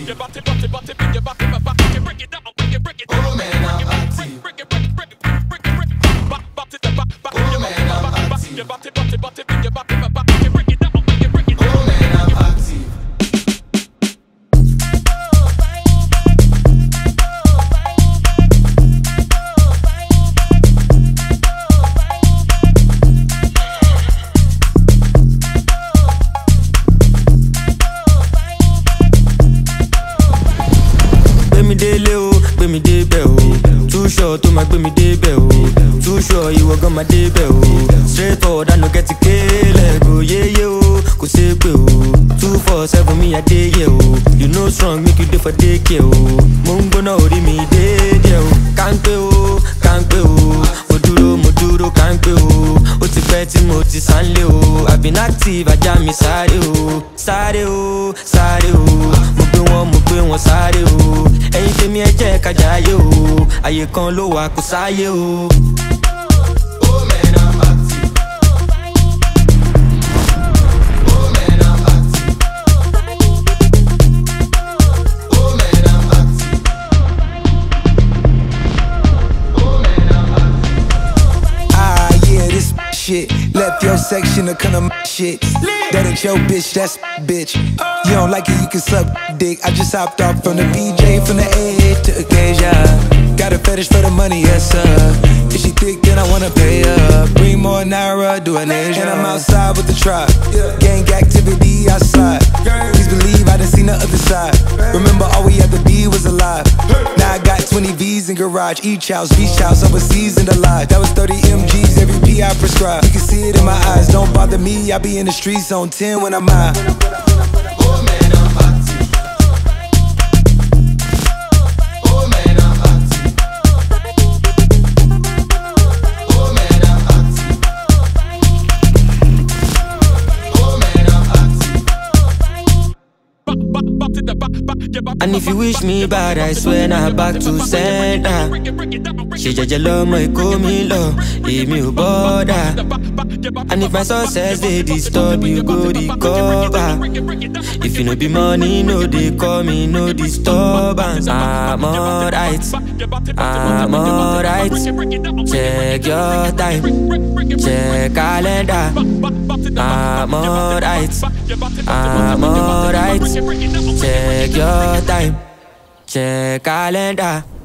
Oh man, I'm active. Oh man, I'm active. Oh man, I'm active. Gbé mi débẹ̀ o, too sure tó máa gbé mi débẹ̀ o, too sure ìwọ gan máa débẹ̀ o, straight forward I no get to kélẹ̀ go yéyé o, kò ṣeé pé o, 247 mi àdéyẹ o, you know strong make you dey for daycare o, mo ń gbóná orí mi déédéé o, kánpé o, mo dúró kánpé o, ó ti pẹ́ tí mo ti sánlé o, I been active ajá mi sáré o, mo gbé wọn sáré o, ẹ̀yin tèmi ẹ jẹ́ ká jayé o, àyè kan ló wà kò sáyé o. Oh man, I'm active. Oh man, I'm active. Oh man, I'm active. Oh man, I'm active. Ah, yeah, this shit. Left your section to come to shit. That ain't your bitch, that's bitch. You don't like it, you can suck dick. I just hopped off from the BJ, from the A to Acacia. Got a fetish for the money, yes sir. If she thick, then I wanna pay her. Bring more Naira, do an Asia. And I'm outside with the tribe. Gang activity outside. Please believe I done seen the other side. Remember all we had to be was alive. Now I got 20 V's in garage. Each house, beach house, overseas and alive. That was 30 MGs, every P I prescribe. You can see it in my eyes, don't bother me. I be in the streets on 10 when I'm high. Oh man, I'm active. Oh man, I'm active. Oh man, I'm active. Oh man, I'm active. And if you wish me bad, I swear now back to center. Ṣe jẹ́jẹ́ lọ́mọ Èkó mi lọ, èmi ò bother. And if my success dey disturb you, go recover. If you no be money, no dey call me, no disturbance. I'm alright. Check your time, check calendar. I'm alright. Check your time, check calendar.